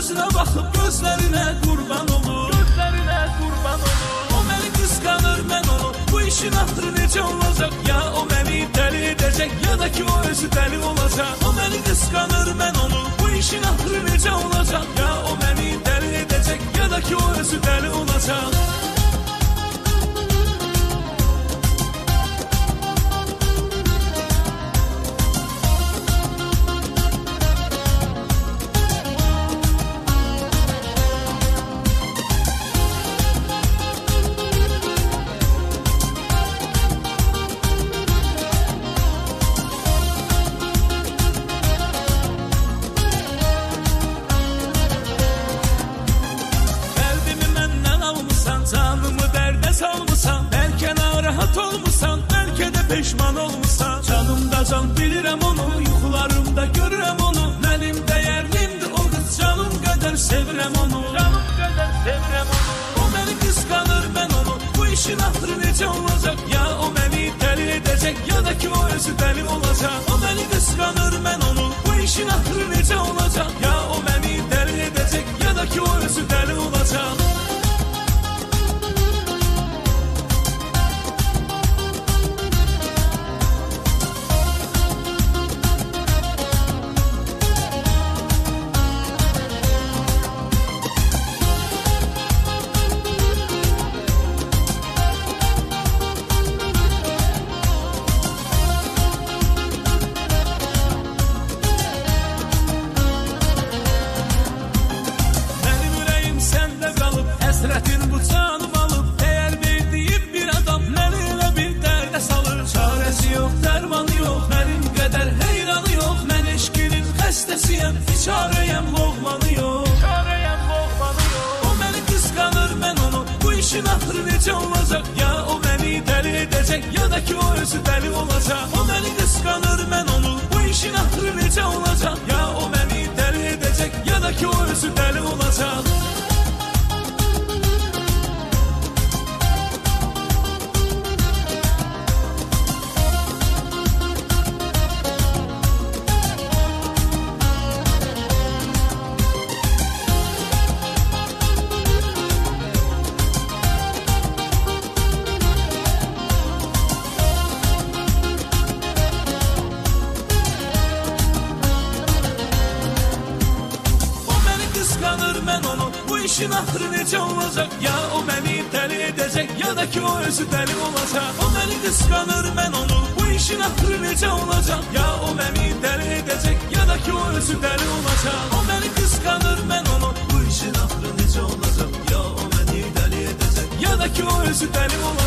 gözünə baxıb gözlərinə qurban olur. Gözlərinə qurban olur. O məni qısqanır, mən onu. Bu işin axırı necə olacaq? Ya o məni dəli edəcək, ya da ki o özü dəli olacaq. O məni qısqanır, mən onu. Bu işin axırı necə olacaq? Ya o məni dəli edəcək, ya da ki o özü dəli olacaq. Peşman olmuşsan, canımda can bilirəm onu, yuxularımda görürəm onu. Mənim dəyərlimdir o qız, canım qədər sevirəm onu. Canım qədər sevirəm onu. O məni qısqanır, mən onu. Bu işin axırı necə olacaq? Ya o məni dəli edəcək, ya da ki o özü dəli olacaq. O məni qısqanır, mən onu. Bu işin axırı necə olacaq? Ya o məni dəli edəcək, ya da ki o özü dəli olacaq. Həsrətin bu canım alıb, dəyər verdiyim bir adam məni elə bir dərdə salır. Çarəsi yox, dərmanı yox, mənim qədər heyranı yox. Mən eşqinin xəstəsiyəm, biçarəyəm, loğmanı yox. Biçarəyəm, loğmanı yox. O məni qısqanır, mən onu. Bu işin axırı necə olacaq? Ya o məni dəli edəcək, ya da ki o özü dəli olacaq. O məni qısqanır, mən onu. Bu işin axırı necə olacaq? Ya o məni dəli edəcək, ya da ki o özü dəli olacaq. Mən onu, bu işin axırı necə olacaq? Ya o məni dəli edəcək, ya da ki o özü dəli olacaq. O məni qısqanır, mən onu. Bu işin axırı necə olacaq? Ya o məni dəli edəcək, ya da ki o özü dəli olacaq. O məni qısqanır, mən onu. Bu işin axırı necə olacaq? Ya o məni dəli edəcək, ya da ki o özü dəli olacaq.